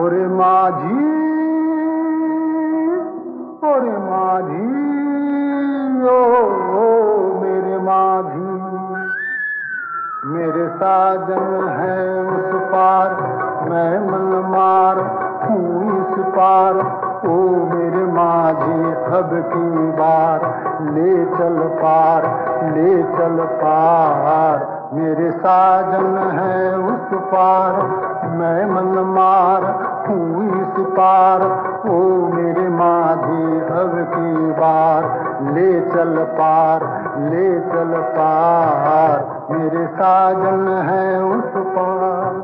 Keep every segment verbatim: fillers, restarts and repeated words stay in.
ओरे माझी, ओरे माझी, ओ, ओ मेरे माझी, मेरे साजन है उस पार, मैं मन मार हूँ इस पार। ओ मेरे माझी अब की बार, ले चल पार, ले चल पार। मेरे साजन है उस पार, मैं मन मार हूँ इस पार। ओ मेरे माझी अब की बार, ले चल पार, ले चल पार। मेरे साजन है उस पार।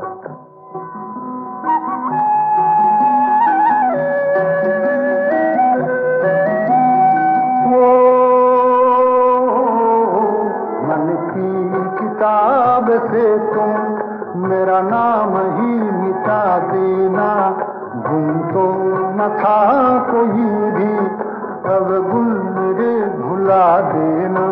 किताब से तुम मेरा नाम ही मिटा देना, गुम तो न था कोई भी, अब गुल मेरे भुला देना।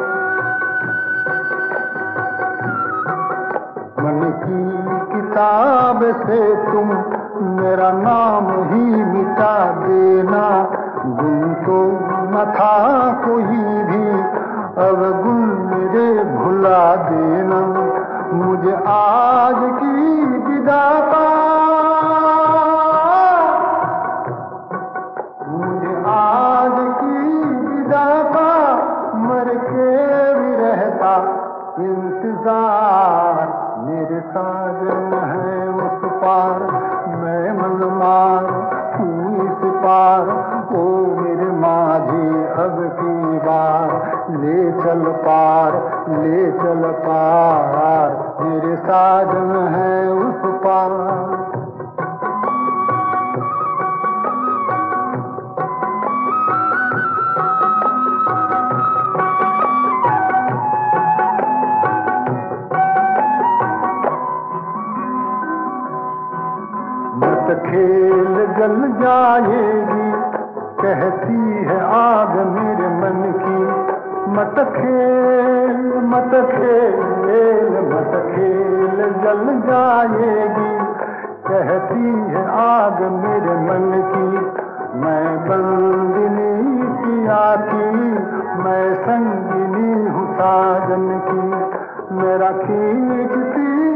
मन की किताब से तुम मेरा नाम ही मिटा देना, गुम तो न था कोई भी, अब गुल मेरे भुला देना। मुझे आज की विदा का, मुझे आज की विदा का मर के भी रहता इंतजार। मेरे साजन है उस पार, मैं मन मार हूँ इस पार। ओ मेरे माझी अब की बार, ले चल पार, ले चल पार। मेरे साजन है उस पार। मत खेल जल जाएगी, कहती है आग मेरे मन की। मत खेल, मत खेल, मत खेल जल जाएगी, कहती है आग मेरे मन की। मैं बंदिनी पिया की, मैं संगिनी हूँ साजन की। मेरा खींचती